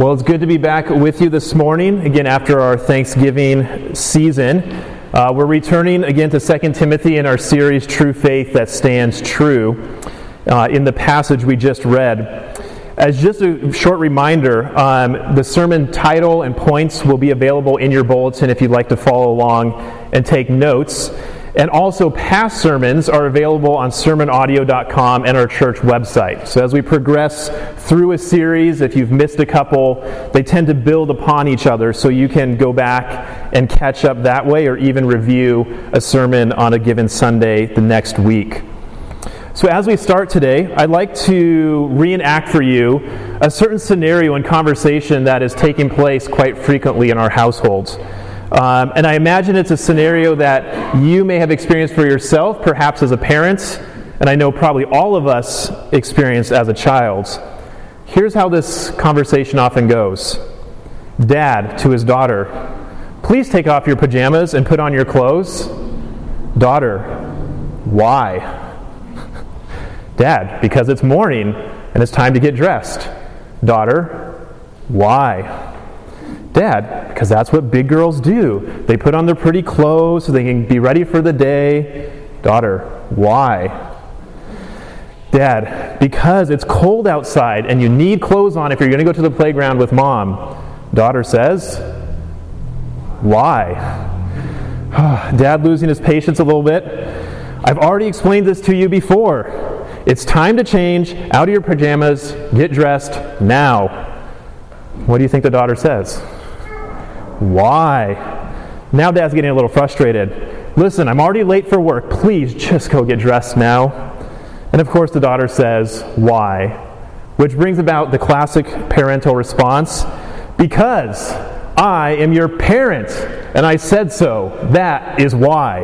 Well, it's good to be back with you this morning, again after our Thanksgiving season. We're returning again to 2 Timothy in our series, True Faith That Stands True, in the passage we just read. As just a short reminder, the sermon title and points will be available in your bulletin if you'd like to follow along and take notes. And also, past sermons are available on sermonaudio.com and our church website. So as we progress through a series, if you've missed a couple, they tend to build upon each other, so you can go back and catch up that way, or even review a sermon on a given Sunday the next week. So as we start today, I'd like to reenact for you a certain scenario and conversation that is taking place quite frequently in our households. And I imagine it's a scenario that you may have experienced for yourself, perhaps as a parent, and I know probably all of us experienced as a child. Here's how this conversation often goes. Dad to his daughter, "Please take off your pajamas and put on your clothes." Daughter, "Why?" Dad, "Because it's morning and it's time to get dressed." Daughter, "Why?" Dad, "Because that's what big girls do. They put on their pretty clothes so they can be ready for the day." Daughter, "Why?" Dad, "Because it's cold outside and you need clothes on if you're going to go to the playground with Mom." Daughter says, "Why?" Dad losing his patience a little bit. "I've already explained this to you before. It's time to change out of your pajamas, get dressed now." What do you think the daughter says? "Why?" Now Dad's getting a little frustrated. "Listen, I'm already late for work. Please just go get dressed now." And of course the daughter says, "Why?" Which brings about the classic parental response, "Because I am your parent and I said so. That is why."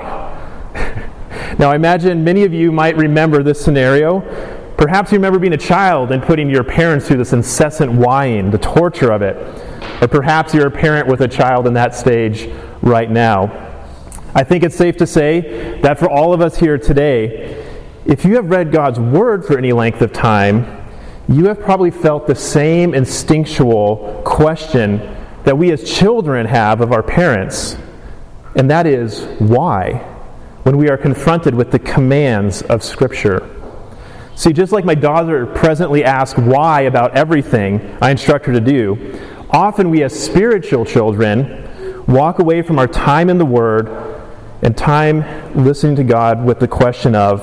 Now I imagine many of you might remember this scenario. Perhaps you remember being a child and putting your parents through this incessant whying, the torture of it. Or perhaps you're a parent with a child in that stage right now. I think it's safe to say that for all of us here today, if you have read God's Word for any length of time, you have probably felt the same instinctual question that we as children have of our parents. And that is, why? When we are confronted with the commands of Scripture. See, just like my daughter presently asks why about everything I instruct her to do, often we as spiritual children walk away from our time in the Word and time listening to God with the question of,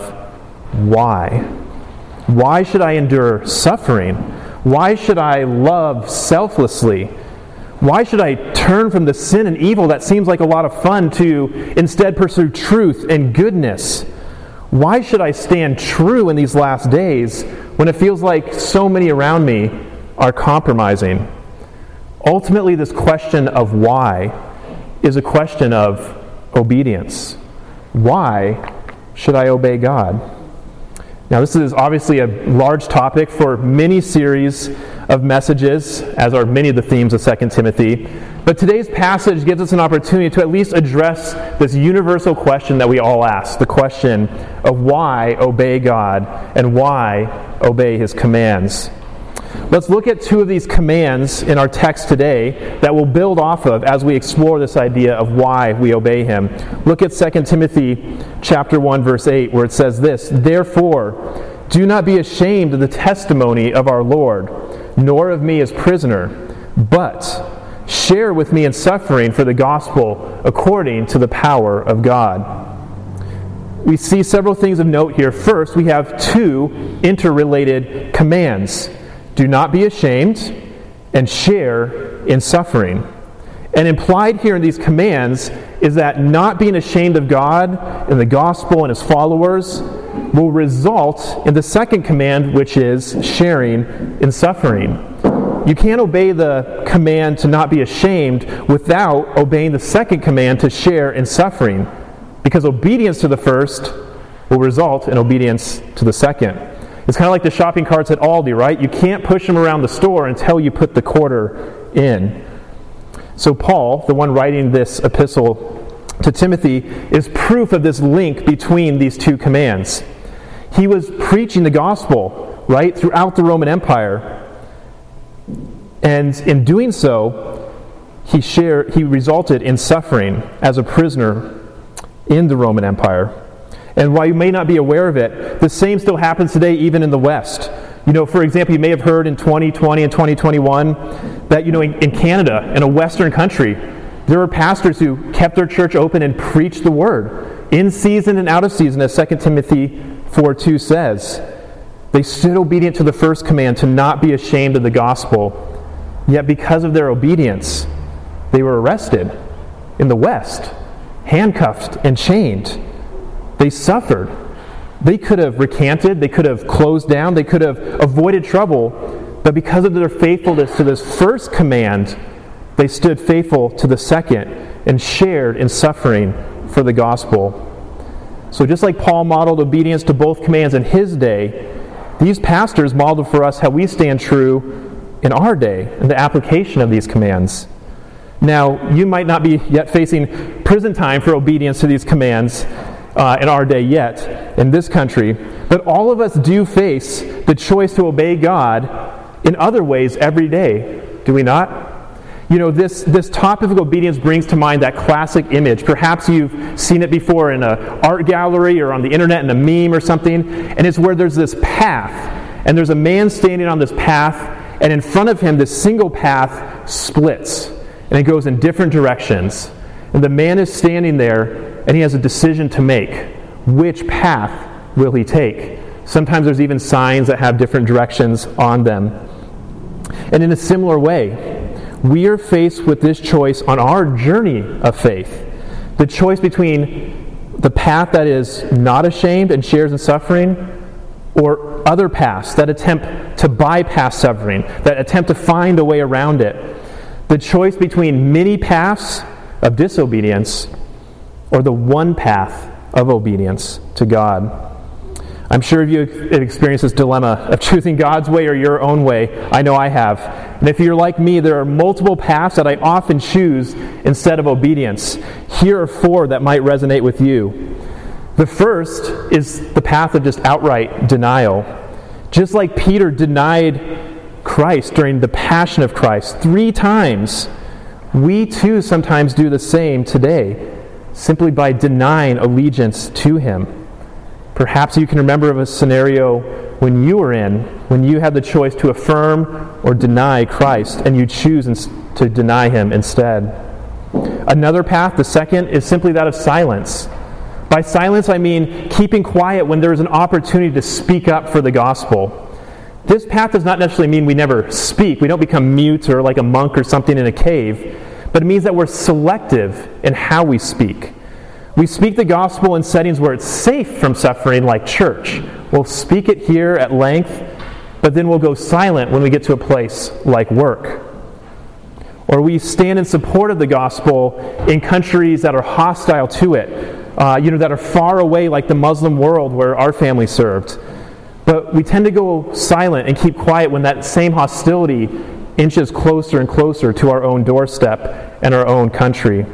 why? Why should I endure suffering? Why should I love selflessly? Why should I turn from the sin and evil that seems like a lot of fun to instead pursue truth and goodness? Why should I stand true in these last days when it feels like so many around me are compromising? Ultimately, this question of why is a question of obedience. Why should I obey God? Now, this is obviously a large topic for many series of messages, as are many of the themes of 2 Timothy. But today's passage gives us an opportunity to at least address this universal question that we all ask, the question of why obey God and why obey His commands. Let's look at two of these commands in our text today that we'll build off of as we explore this idea of why we obey Him. Look at 2 Timothy chapter 1, verse 8, where it says this, "Therefore, do not be ashamed of the testimony of our Lord, nor of me as prisoner, but share with me in suffering for the gospel according to the power of God." We see several things of note here. First, we have two interrelated commands. Do not be ashamed and share in suffering. And implied here in these commands is that not being ashamed of God and the gospel and His followers will result in the second command, which is sharing in suffering. You can't obey the command to not be ashamed without obeying the second command to share in suffering, because obedience to the first will result in obedience to the second. It's kind of like the shopping carts at Aldi, right? You can't push them around the store until you put the quarter in. So Paul, the one writing this epistle to Timothy, is proof of this link between these two commands. He was preaching the gospel, right, throughout the Roman Empire. And in doing so, he resulted in suffering as a prisoner in the Roman Empire. And while you may not be aware of it, the same still happens today even in the West. For example, you may have heard in 2020 and 2021 that, in Canada, in a Western country, there were pastors who kept their church open and preached the word in season and out of season, as 2 Timothy 4:2 says. They stood obedient to the first command to not be ashamed of the gospel. Yet because of their obedience, they were arrested in the West, handcuffed and chained. They suffered. They could have recanted, they could have closed down, they could have avoided trouble, but because of their faithfulness to this first command, they stood faithful to the second and shared in suffering for the gospel. So just like Paul modeled obedience to both commands in his day, these pastors modeled for us how we stand true in our day in the application of these commands. Now, you might not be yet facing prison time for obedience to these commands in our day yet, in this country, but all of us do face the choice to obey God in other ways every day, do we not? This topic of obedience brings to mind that classic image. Perhaps you've seen it before in an art gallery or on the internet in a meme or something, and it's where there's this path, and there's a man standing on this path, and in front of him this single path splits, and it goes in different directions. And the man is standing there, and he has a decision to make. Which path will he take? Sometimes there's even signs that have different directions on them. And in a similar way, we are faced with this choice on our journey of faith. The choice between the path that is not ashamed and shares in suffering, or other paths that attempt to bypass suffering, that attempt to find a way around it. The choice between many paths of disobedience or the one path of obedience to God. I'm sure you've experienced this dilemma of choosing God's way or your own way. I know I have. And if you're like me, there are multiple paths that I often choose instead of obedience. Here are 4 that might resonate with you. The first is the path of just outright denial. Just like Peter denied Christ during the passion of Christ 3 times, we too sometimes do the same today, simply by denying allegiance to Him. Perhaps you can remember of a scenario when you were in, when you had the choice to affirm or deny Christ, and you choose to deny Him instead. Another path, the second, is simply that of silence. By silence, I mean keeping quiet when there is an opportunity to speak up for the gospel. This path does not necessarily mean we never speak. We don't become mute or like a monk or something in a cave. But it means that we're selective in how we speak. We speak the gospel in settings where it's safe from suffering, like church. We'll speak it here at length, but then we'll go silent when we get to a place like work. Or we stand in support of the gospel in countries that are hostile to it, that are far away, like the Muslim world where our family served. But we tend to go silent and keep quiet when that same hostility inches closer and closer to our own doorstep and our own country.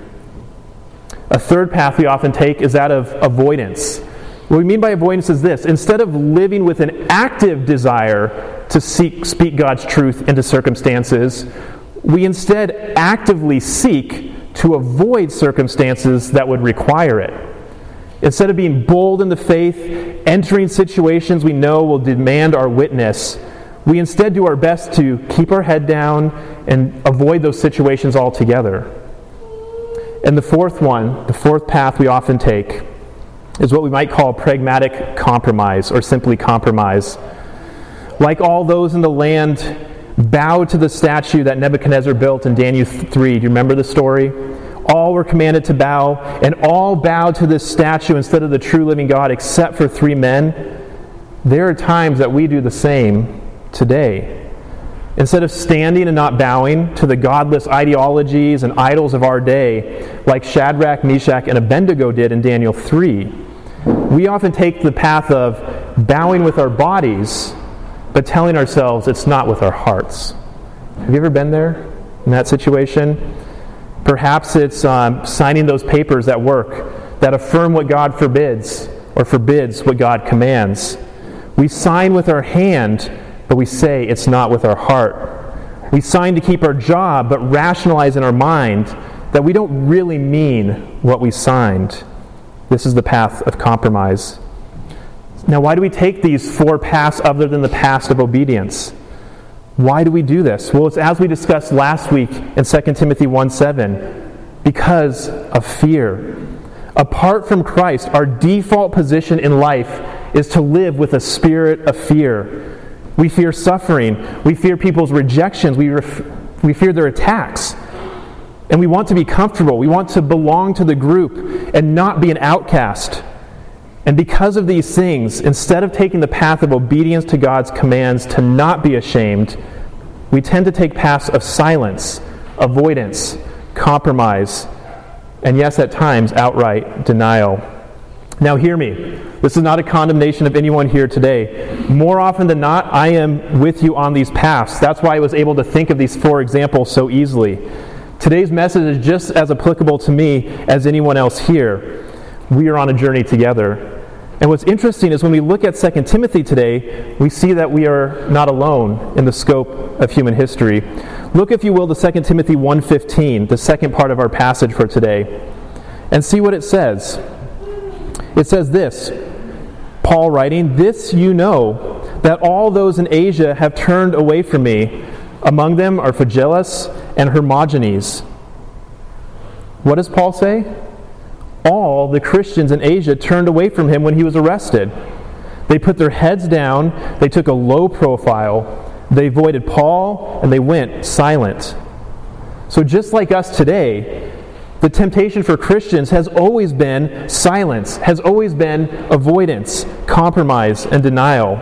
A third path we often take is that of avoidance. What we mean by avoidance is this: instead of living with an active desire to speak God's truth into circumstances, we instead actively seek to avoid circumstances that would require it. Instead of being bold in the faith, entering situations we know will demand our witness, we instead do our best to keep our head down and avoid those situations altogether. And the fourth path we often take is what we might call pragmatic compromise, or simply compromise. Like all those in the land bowed to the statue that Nebuchadnezzar built in Daniel 3. Do you remember the story? All were commanded to bow, and all bowed to this statue instead of the true living God, except for 3 men. There are times that we do the same today. Instead of standing and not bowing to the godless ideologies and idols of our day, like Shadrach, Meshach, and Abednego did in Daniel 3, we often take the path of bowing with our bodies, but telling ourselves it's not with our hearts. Have you ever been there in that situation? Perhaps it's signing those papers at work that affirm what God forbids, or forbids what God commands. We sign with our hand, but we say it's not with our heart. We sign to keep our job, but rationalize in our mind that we don't really mean what we signed. This is the path of compromise. Now, why do we take these 4 paths other than the path of obedience? Why do we do this? Well, it's as we discussed last week in 2 Timothy 1:7, because of fear. Apart from Christ, our default position in life is to live with a spirit of fear. We fear suffering. We fear people's rejections. We fear their attacks. And we want to be comfortable. We want to belong to the group and not be an outcast. And because of these things, instead of taking the path of obedience to God's commands to not be ashamed, we tend to take paths of silence, avoidance, compromise, and yes, at times, outright denial. Now hear me. This is not a condemnation of anyone here today. More often than not, I am with you on these paths. That's why I was able to think of these 4 examples so easily. Today's message is just as applicable to me as anyone else here. We are on a journey together. And what's interesting is when we look at 2 Timothy today, we see that we are not alone in the scope of human history. Look, if you will, to 2 Timothy 1:15, the second part of our passage for today, and see what it says. It says this, Paul writing, "This you know, that all those in Asia have turned away from me. Among them are Phygellus and Hermogenes." What does Paul say? All the Christians in Asia turned away from him when he was arrested. They put their heads down, they took a low profile, they avoided Paul, and they went silent. So just like us today, the temptation for Christians has always been silence, has always been avoidance, compromise, and denial.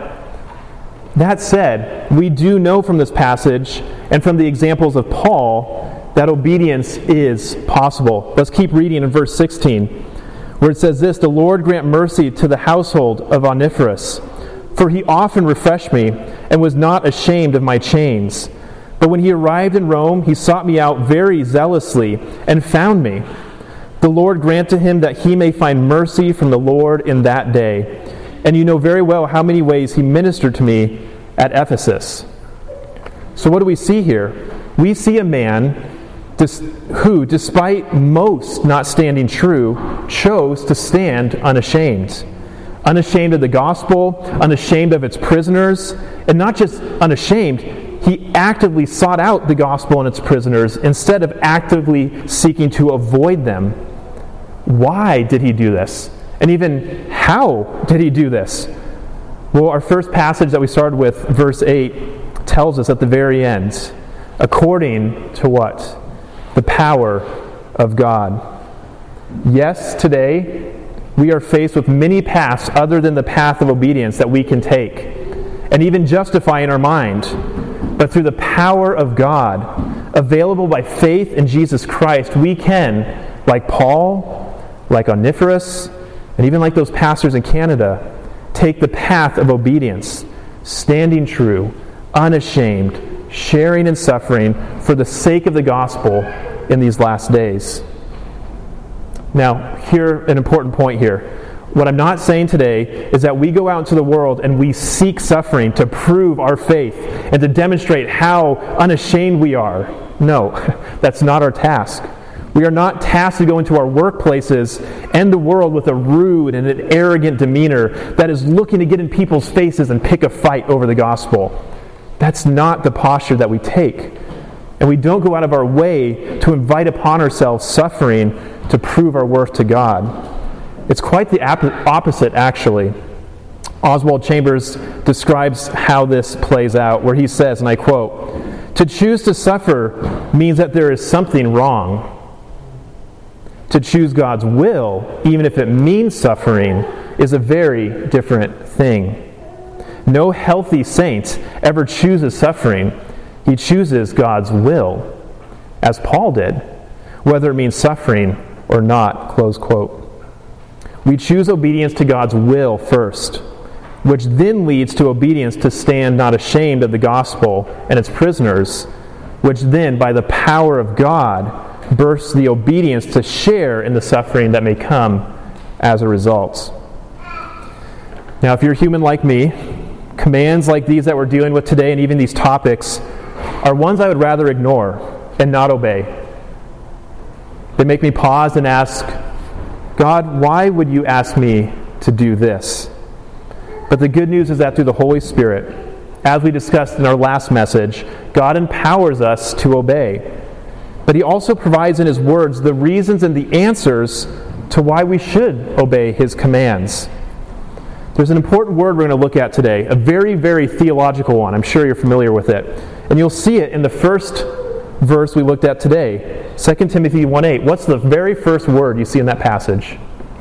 That said, we do know from this passage and from the examples of Paul that obedience is possible. Let's keep reading in verse 16, where it says this, "The Lord grant mercy to the household of Onesiphorus, for he often refreshed me and was not ashamed of my chains. But when he arrived in Rome, he sought me out very zealously and found me. The Lord grant to him that he may find mercy from the Lord in that day. And you know very well how many ways he ministered to me at Ephesus." So what do we see here? We see a man who, despite most not standing true, chose to stand unashamed. Unashamed of the gospel, unashamed of its prisoners, and not just unashamed, he actively sought out the gospel and its prisoners instead of actively seeking to avoid them. Why did he do this? And even how did he do this? Well, our first passage that we started with, verse 8, tells us at the very end, according to what? The power of God. Yes, today we are faced with many paths other than the path of obedience that we can take and even justify in our mind. But through the power of God, available by faith in Jesus Christ, we can, like Paul, like Onesiphorus, and even like those pastors in Canada, take the path of obedience, standing true, unashamed, sharing in suffering for the sake of the gospel in these last days. Now, here, an important point here. What I'm not saying today is that we go out into the world and we seek suffering to prove our faith and to demonstrate how unashamed we are. No, that's not our task. We are not tasked to go into our workplaces and the world with a rude and an arrogant demeanor that is looking to get in people's faces and pick a fight over the gospel. That's not the posture that we take. And we don't go out of our way to invite upon ourselves suffering to prove our worth to God. It's quite the opposite, actually. Oswald Chambers describes how this plays out, where he says, and I quote, "To choose to suffer means that there is something wrong. To choose God's will, even if it means suffering, is a very different thing. No healthy saint ever chooses suffering. He chooses God's will, as Paul did, whether it means suffering or not," close quote. We choose obedience to God's will first, which then leads to obedience to stand not ashamed of the gospel and its prisoners, which then, by the power of God, births the obedience to share in the suffering that may come as a result. Now, if you're human like me, commands like these that we're dealing with today and even these topics are ones I would rather ignore and not obey. They make me pause and ask, God, why would you ask me to do this? But the good news is that through the Holy Spirit, as we discussed in our last message, God empowers us to obey. But He also provides in His words the reasons and the answers to why we should obey His commands. There's an important word we're going to look at today, a very, very theological one. I'm sure you're familiar with it. And you'll see it in the first verse we looked at today, 2 Timothy 1:8. What's the very first word you see in that passage?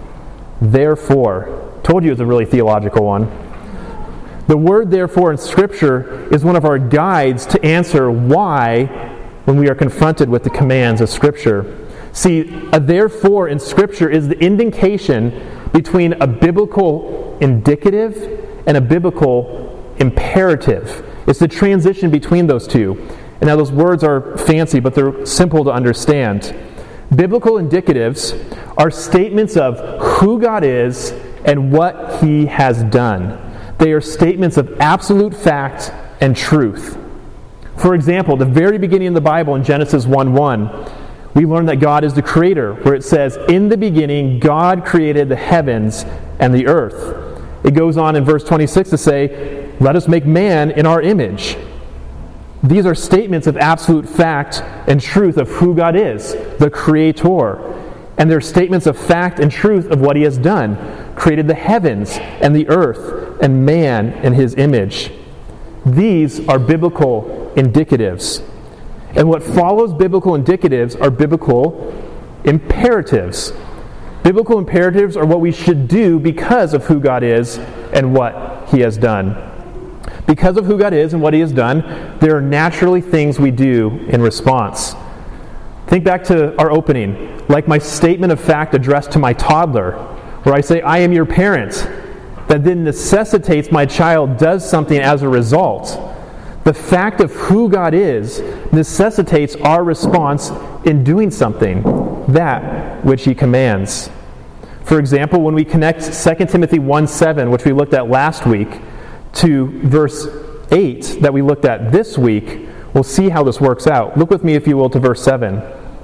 Therefore. Told you it's a really theological one. The word therefore in Scripture is one of our guides to answer why when we are confronted with the commands of Scripture. See, a therefore in Scripture is the indication between a biblical indicative and a biblical imperative. It's the transition between those two. And now those words are fancy, but they're simple to understand. Biblical indicatives are statements of who God is and what He has done. They are statements of absolute fact and truth. For example, the very beginning of the Bible in Genesis 1:1, we learn that God is the creator, where it says, in the beginning God created the heavens and the earth. It goes on in verse 26 to say, let us make man in our image. These are statements of absolute fact and truth of who God is, the Creator. And they're statements of fact and truth of what He has done. Created the heavens and the earth and man in His image. These are biblical indicatives. And what follows biblical indicatives are biblical imperatives. Biblical imperatives are what we should do because of who God is and what He has done. Because of who God is and what He has done, there are naturally things we do in response. Think back to our opening, like my statement of fact addressed to my toddler, where I say, I am your parent, that then necessitates my child does something as a result. The fact of who God is necessitates our response in doing something, that which He commands. For example, when we connect 2 Timothy 1:7, which we looked at last week, to verse 8 that we looked at this week, we'll see how this works out. Look with me, if you will, to verse 7.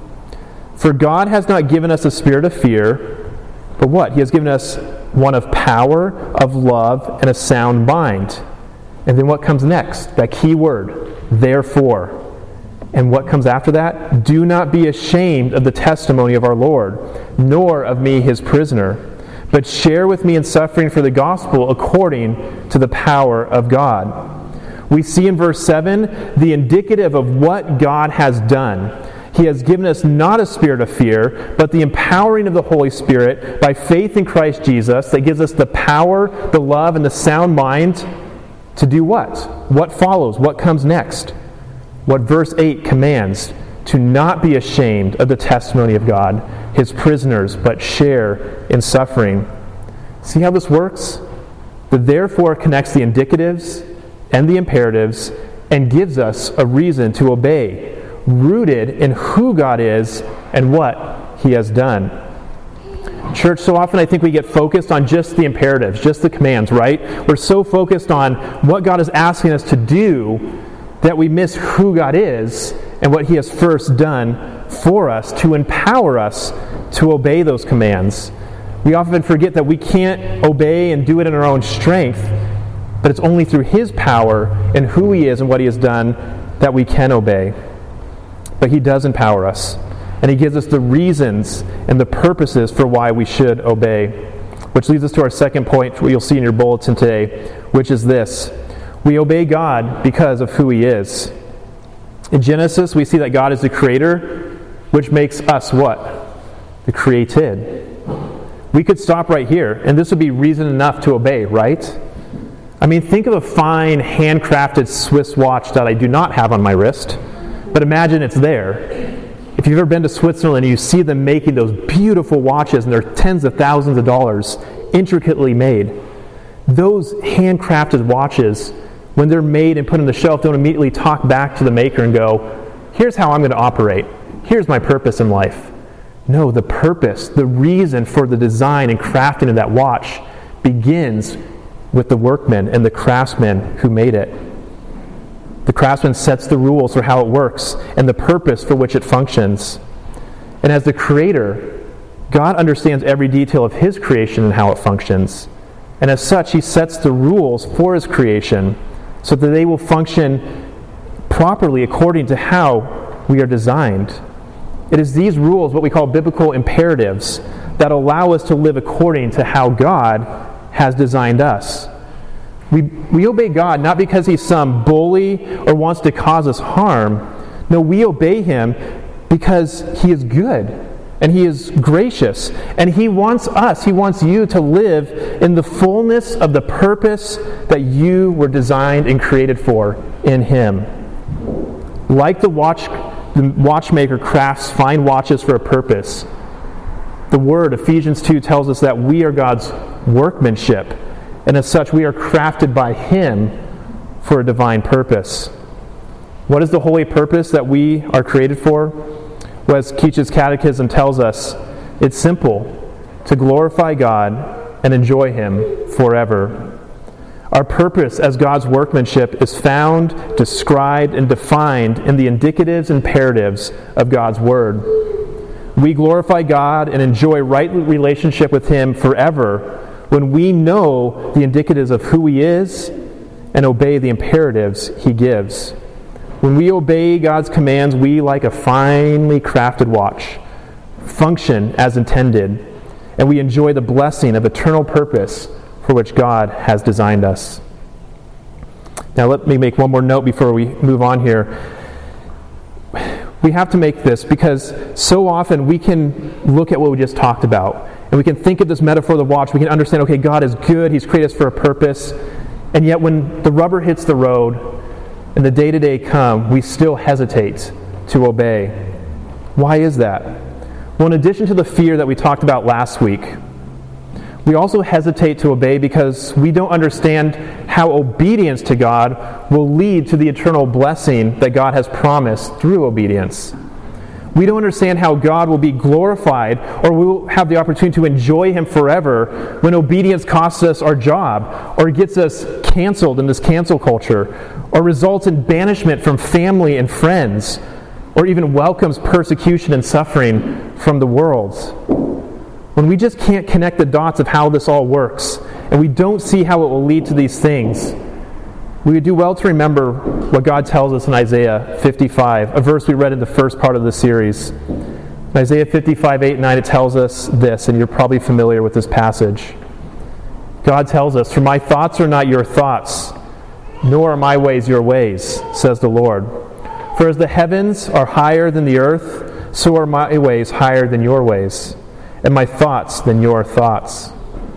For God has not given us a spirit of fear, but what? He has given us one of power, of love, and a sound mind. And then what comes next? That key word, therefore. And what comes after that? Do not be ashamed of the testimony of our Lord, nor of me His prisoner, but share with me in suffering for the gospel according to the power of God. We see in verse 7 the indicative of what God has done. He has given us not a spirit of fear, but the empowering of the Holy Spirit by faith in Christ Jesus that gives us the power, the love, and the sound mind to do what? What follows? What comes next? What verse 8 commands? To not be ashamed of the testimony of God, His prisoners, but share in suffering. See how this works? The therefore connects the indicatives and the imperatives and gives us a reason to obey, rooted in who God is and what He has done. Church, so often I think we get focused on just the imperatives, just the commands, right? We're so focused on what God is asking us to do that we miss who God is and what He has first done for us to empower us to obey those commands. We often forget that we can't obey and do it in our own strength, but it's only through His power and who He is and what He has done that we can obey. But He does empower us, and He gives us the reasons and the purposes for why we should obey. Which leads us to our second point, what you'll see in your bulletin today, which is this. We obey God because of who He is. In Genesis, we see that God is the creator, which makes us what? The created. We could stop right here, and this would be reason enough to obey, right? I mean, think of a fine, handcrafted Swiss watch that I do not have on my wrist, but imagine it's there. If you've ever been to Switzerland and you see them making those beautiful watches, and they're tens of thousands of dollars, intricately made, those handcrafted watches, when they're made and put on the shelf, don't immediately talk back to the maker and go, here's how I'm going to operate. Here's my purpose in life. No, the purpose, the reason for the design and crafting of that watch begins with the workmen and the craftsmen who made it. The craftsman sets the rules for how it works and the purpose for which it functions. And as the creator, God understands every detail of his creation and how it functions. And as such, he sets the rules for his creation so that they will function properly according to how we are designed. It is these rules, what we call biblical imperatives, that allow us to live according to how God has designed us. We obey God not because he's some bully or wants to cause us harm. No, we obey him because he is good and he is gracious. And he wants you to live in the fullness of the purpose that you were designed and created for in him. Like the watchmaker crafts fine watches for a purpose, the word, Ephesians 2, tells us that we are God's workmanship, and as such we are crafted by him for a divine purpose. What is the holy purpose that we are created for? Well, as Keach's Catechism tells us, it's simple: to glorify God and enjoy him forever. Our purpose as God's workmanship is found, described, and defined in the indicatives and imperatives of God's Word. We glorify God and enjoy right relationship with him forever when we know the indicatives of who he is and obey the imperatives he gives. When we obey God's commands, we, like a finely crafted watch, function as intended, and we enjoy the blessing of eternal purpose for which God has designed us. Now let me make one more note before we move on here. We have to make this because so often we can look at what we just talked about and we can think of this metaphor of the watch. We can understand, okay, God is good, he's created us for a purpose, and yet when the rubber hits the road and the day-to-day come, we still hesitate to obey. Why is that? Well, in addition to the fear that we talked about last week, we also hesitate to obey because we don't understand how obedience to God will lead to the eternal blessing that God has promised through obedience. We don't understand how God will be glorified or we will have the opportunity to enjoy him forever when obedience costs us our job or gets us canceled in this cancel culture or results in banishment from family and friends or even welcomes persecution and suffering from the world. When we just can't connect the dots of how this all works, and we don't see how it will lead to these things, we would do well to remember what God tells us in Isaiah 55, a verse we read in the first part of the series. In Isaiah 55, 8 and 9, it tells us this, and you're probably familiar with this passage. God tells us, "For my thoughts are not your thoughts, nor are my ways your ways, says the Lord. For as the heavens are higher than the earth, so are my ways higher than your ways, and my thoughts than your thoughts."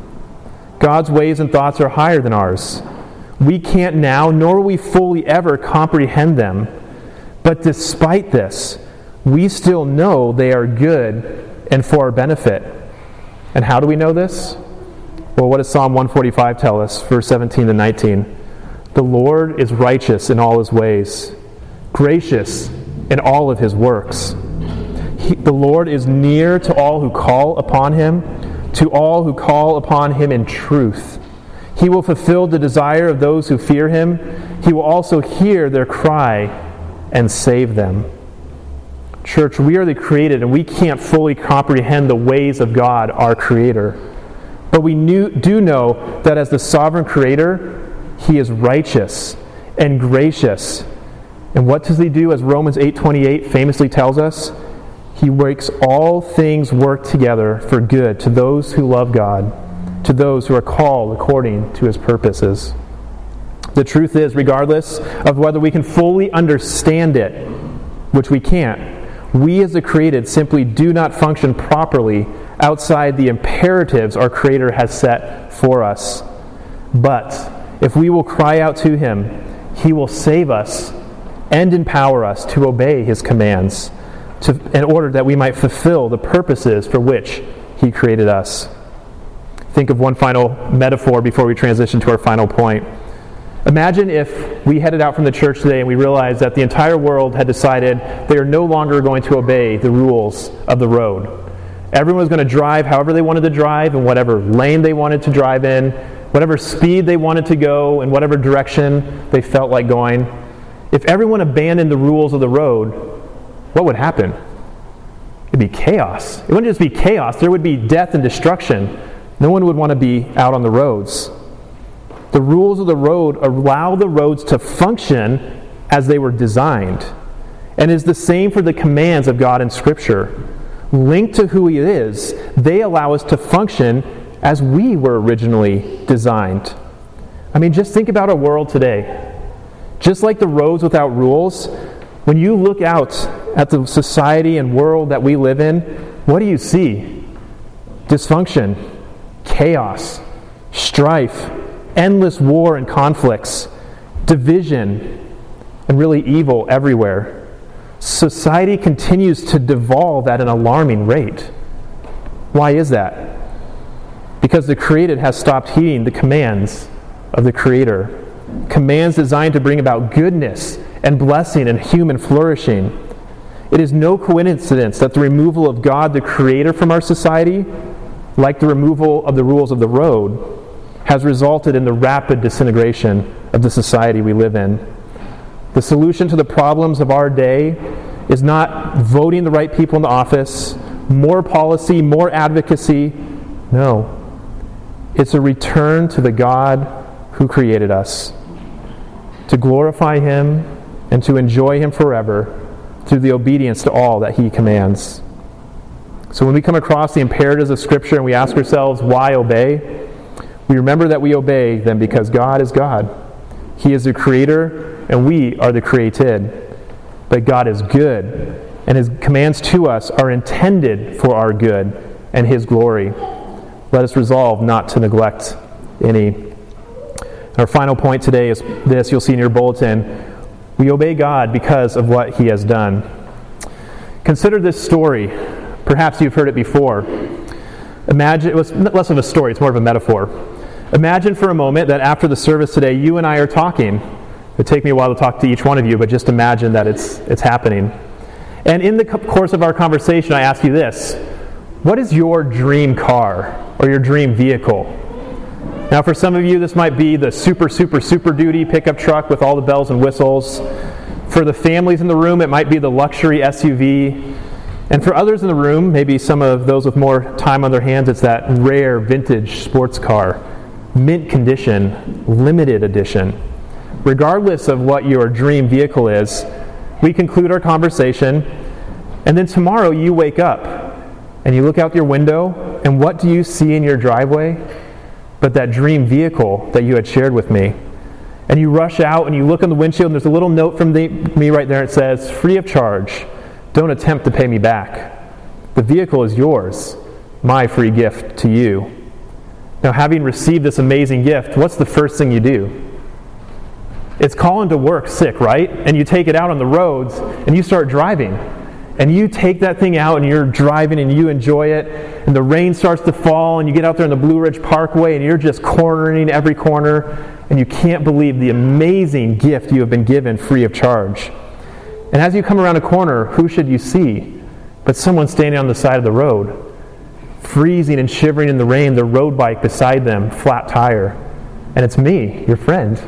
God's ways and thoughts are higher than ours. We can't now, nor will we fully ever comprehend them. But despite this, we still know they are good and for our benefit. And how do we know this? Well, what does Psalm 145 tell us, verse 17 to 19? "The Lord is righteous in all his ways, gracious in all of his works. The Lord is near to all who call upon him, to all who call upon him in truth. He will fulfill the desire of those who fear him. He will also hear their cry and save them." Church, we are the created, and we can't fully comprehend the ways of God, our Creator. But we do know that as the sovereign Creator, he is righteous and gracious. And what does he do, as Romans 8:28 famously tells us? He makes all things work together for good to those who love God, to those who are called according to his purposes. The truth is, regardless of whether we can fully understand it, which we can't, we as the created simply do not function properly outside the imperatives our Creator has set for us. But if we will cry out to him, he will save us and empower us to obey his commands, in order that we might fulfill the purposes for which he created us. Think of one final metaphor before we transition to our final point. Imagine if we headed out from the church today and we realized that the entire world had decided they are no longer going to obey the rules of the road. Everyone was going to drive however they wanted to drive, in whatever lane they wanted to drive in, whatever speed they wanted to go, in whatever direction they felt like going. If everyone abandoned the rules of the road, what would happen? It'd be chaos. It wouldn't just be chaos. There would be death and destruction. No one would want to be out on the roads. The rules of the road allow the roads to function as they were designed. And is the same for the commands of God in Scripture. Linked to who He is, they allow us to function as we were originally designed. I mean, just think about our world today. Just like the roads without rules, when you look out at the society and world that we live in, what do you see? Dysfunction, chaos, strife, endless war and conflicts, division, and really evil everywhere. Society continues to devolve at an alarming rate. Why is that? Because the created has stopped heeding the commands of the Creator. Commands designed to bring about goodness and blessing and human flourishing. It is no coincidence that the removal of God the Creator from our society, like the removal of the rules of the road, has resulted in the rapid disintegration of the society we live in. The solution to the problems of our day is not voting the right people into office, more policy, more advocacy. No. It's a return to the God who created us, to glorify Him and to enjoy Him forever through the obedience to all that He commands. So when we come across the imperatives of Scripture and we ask ourselves, why obey? We remember that we obey them because God is God. He is the Creator and we are the created. But God is good, and His commands to us are intended for our good and His glory. Let us resolve not to neglect any. Our final point today is this, you'll see in your bulletin. We obey God because of what He has done. Consider this story. Perhaps you've heard it before. Imagine, it was less of a story, it's more of a metaphor. Imagine for a moment that after the service today, you and I are talking. It would take me a while to talk to each one of you, but just imagine that it's happening. And in the course of our conversation, I ask you this. What is your dream car or your dream vehicle? Now, for some of you, this might be the super duty pickup truck with all the bells and whistles. For the families in the room, it might be the luxury SUV. And for others in the room, maybe some of those with more time on their hands, it's that rare vintage sports car, mint condition, limited edition. Regardless of what your dream vehicle is, we conclude our conversation, and then tomorrow you wake up and you look out your window, and what do you see in your driveway but that dream vehicle that you had shared with me? And you rush out and you look on the windshield, and there's a little note from me right there. It says, free of charge. Don't attempt to pay me back. The vehicle is yours, my free gift to you. Now, having received this amazing gift, what's the first thing you do? It's calling to work sick, right? And you take it out on the roads and you start driving. And you take that thing out and you're driving and you enjoy it. And the rain starts to fall and you get out there on the Blue Ridge Parkway and you're just cornering every corner. And you can't believe the amazing gift you have been given free of charge. And as you come around a corner, who should you see but someone standing on the side of the road, freezing and shivering in the rain, the road bike beside them, flat tire. And it's me, your friend.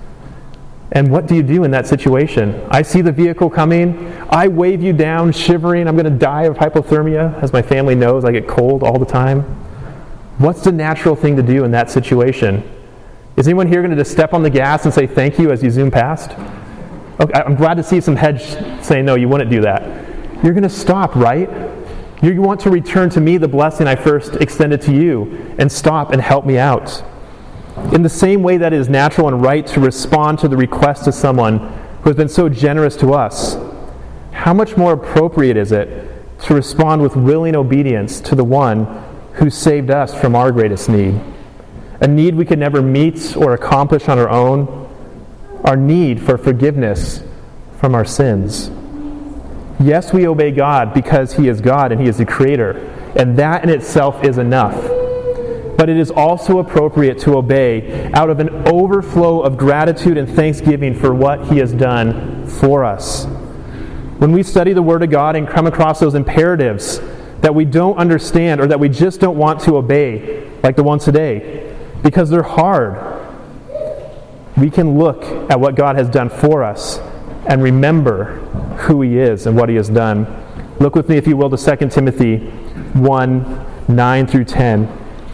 And what do you do in that situation? I see the vehicle coming. I wave you down, shivering. I'm going to die of hypothermia. As my family knows, I get cold all the time. What's the natural thing to do in that situation? Is anyone here going to just step on the gas and say thank you as you zoom past? Okay, I'm glad to see some heads saying no, you wouldn't do that. You're going to stop, right? You want to return to me the blessing I first extended to you and stop and help me out. In the same way that it is natural and right to respond to the request of someone who has been so generous to us, how much more appropriate is it to respond with willing obedience to the one who saved us from our greatest need? A need we could never meet or accomplish on our own, our need for forgiveness from our sins. Yes, we obey God because He is God and He is the Creator, and that in itself is enough. But it is also appropriate to obey out of an overflow of gratitude and thanksgiving for what He has done for us. When we study the Word of God and come across those imperatives that we don't understand or that we just don't want to obey, like the ones today, because they're hard, we can look at what God has done for us and remember who he is and what he has done. Look with me, if you will, to 2 Timothy 1, 9 through 10.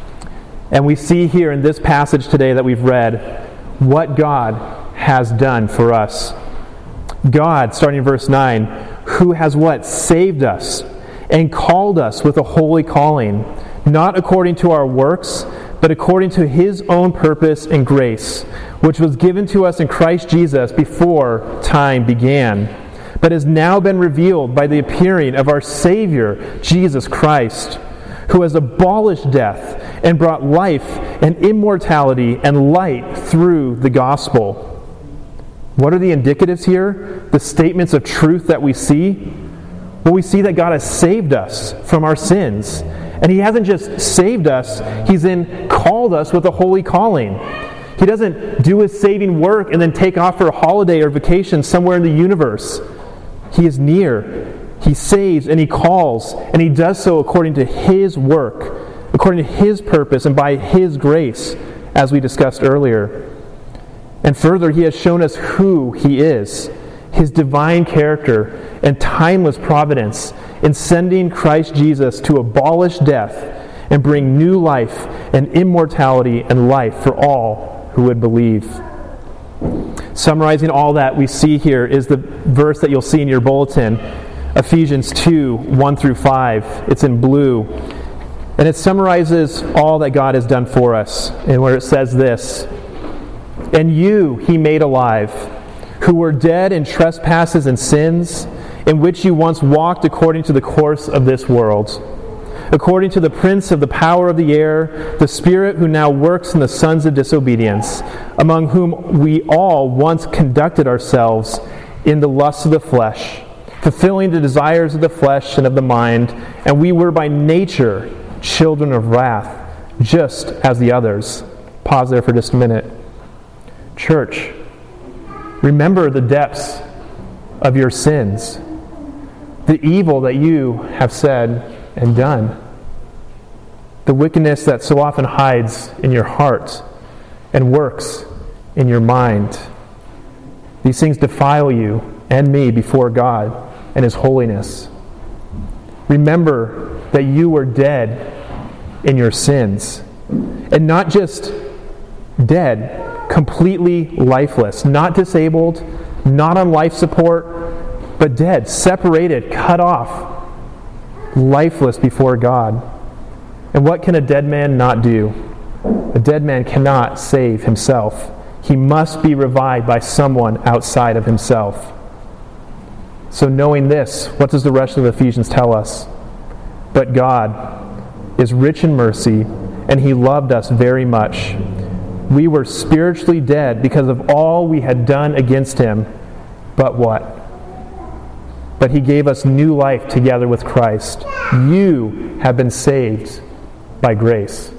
And we see here in this passage today that we've read what God has done for us. God, starting in verse 9, who has what? Saved us and called us with a holy calling, not according to our works, but according to his own purpose and grace, which was given to us in Christ Jesus before time began, but has now been revealed by the appearing of our Savior, Jesus Christ, who has abolished death and brought life and immortality and light through the gospel. What are the indicatives here? The statements of truth that we see? Well, we see that God has saved us from our sins. And he hasn't just saved us, he's then called us with a holy calling. He doesn't do his saving work and then take off for a holiday or vacation somewhere in the universe. He is near. He saves and he calls, and he does so according to his work, according to his purpose, and by his grace, as we discussed earlier. And further, he has shown us who he is, his divine character and timeless providence in sending Christ Jesus to abolish death and bring new life and immortality and life for all who would believe. Summarizing all that we see here is the verse that you'll see in your bulletin, Ephesians 2, 1 through 5. It's in blue. And it summarizes all that God has done for us, and where it says this: "And you he made alive, who were dead in trespasses and sins, in which you once walked according to the course of this world, according to the prince of the power of the air, the spirit who now works in the sons of disobedience, among whom we all once conducted ourselves in the lusts of the flesh, fulfilling the desires of the flesh and of the mind, and we were by nature children of wrath, just as the others." Pause there for just a minute. Church, remember the depths of your sins, the evil that you have said and done, the wickedness that so often hides in your heart and works in your mind. These things defile you and me before God and his holiness. Remember that you were dead in your sins, and not just dead, completely lifeless, not disabled, not on life support, but dead, separated, cut off, lifeless before God. And what can a dead man not do? A dead man cannot save himself. He must be revived by someone outside of himself. So knowing this, what does the rest of Ephesians tell us? But God is rich in mercy, and he loved us very much. We were spiritually dead because of all we had done against him. But what? But he gave us new life together with Christ. You have been saved by grace.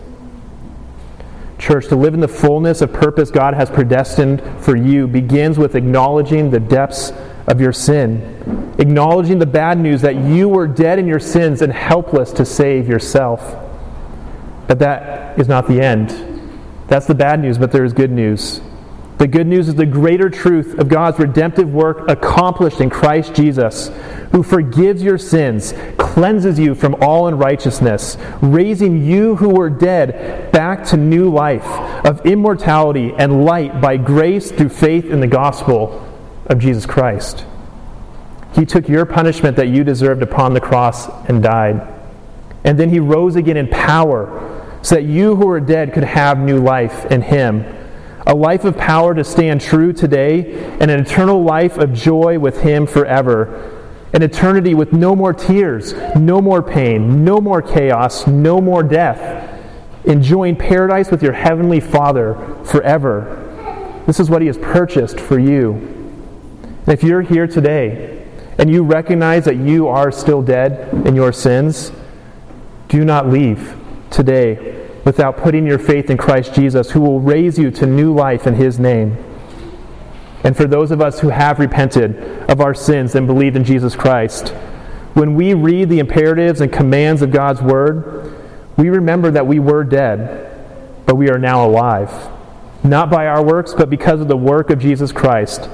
Church, to live in the fullness of purpose God has predestined for you begins with acknowledging the depths of your sin, acknowledging the bad news that you were dead in your sins and helpless to save yourself. But that is not the end. That's the bad news, but there is good news. The good news is the greater truth of God's redemptive work accomplished in Christ Jesus, who forgives your sins, cleanses you from all unrighteousness, raising you who were dead back to new life of immortality and light by grace through faith in the gospel of Jesus Christ. He took your punishment that you deserved upon the cross and died. And then he rose again in power so that you who were dead could have new life in him. A life of power to stand true today, and an eternal life of joy with him forever. An eternity with no more tears, no more pain, no more chaos, no more death. Enjoying paradise with your heavenly Father forever. This is what he has purchased for you. And if you're here today and you recognize that you are still dead in your sins, do not leave today without putting your faith in Christ Jesus, who will raise you to new life in his name. And for those of us who have repented of our sins and believed in Jesus Christ, when we read the imperatives and commands of God's word, we remember that we were dead, but we are now alive. Not by our works, but because of the work of Jesus Christ.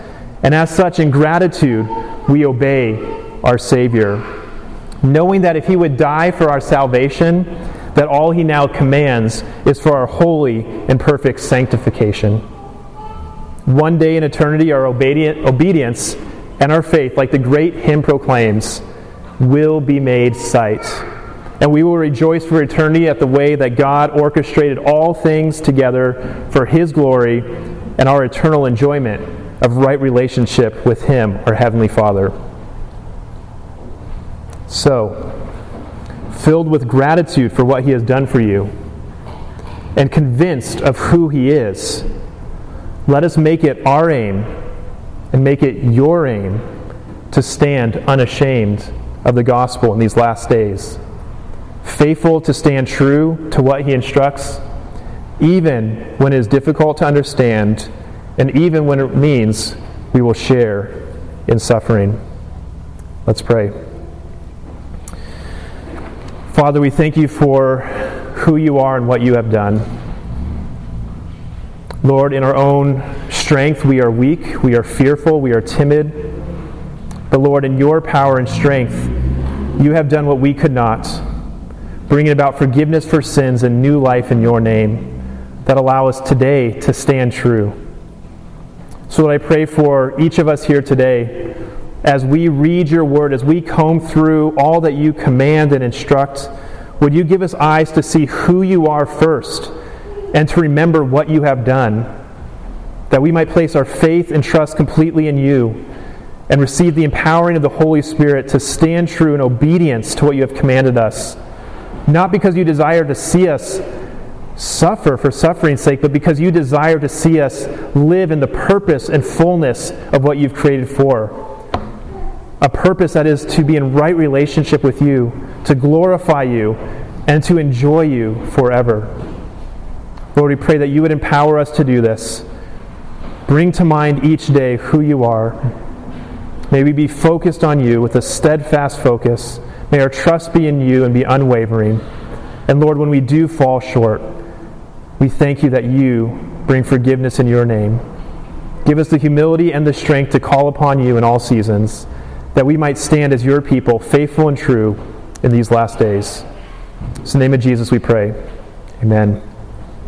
And as such, in gratitude, we obey our Savior, knowing that if he would die for our salvation, that all he now commands is for our holy and perfect sanctification. One day in eternity, our obedience and our faith, like the great hymn proclaims, will be made sight. And we will rejoice for eternity at the way that God orchestrated all things together for his glory and our eternal enjoyment of right relationship with him, our Heavenly Father. So, filled with gratitude for what he has done for you, and convinced of who he is, let us make it our aim, and make it your aim, to stand unashamed of the gospel in these last days, faithful to stand true to what he instructs, even when it is difficult to understand, and even when it means we will share in suffering. Let's pray. Father, we thank you for who you are and what you have done. Lord, in our own strength, we are weak, we are fearful, we are timid. But Lord, in your power and strength, you have done what we could not, bringing about forgiveness for sins and new life in your name that allow us today to stand true. So Lord, I pray for each of us here today, as we read your word, as we comb through all that you command and instruct, would you give us eyes to see who you are first and to remember what you have done, that we might place our faith and trust completely in you and receive the empowering of the Holy Spirit to stand true in obedience to what you have commanded us, not because you desire to see us suffer for suffering's sake, but because you desire to see us live in the purpose and fullness of what you've created for. A purpose that is to be in right relationship with you, to glorify you, and to enjoy you forever. Lord, we pray that you would empower us to do this. Bring to mind each day who you are. May we be focused on you with a steadfast focus. May our trust be in you and be unwavering. And Lord, when we do fall short, we thank you that you bring forgiveness in your name. Give us the humility and the strength to call upon you in all seasons, that we might stand as your people, faithful and true in these last days. In the name of Jesus we pray. Amen.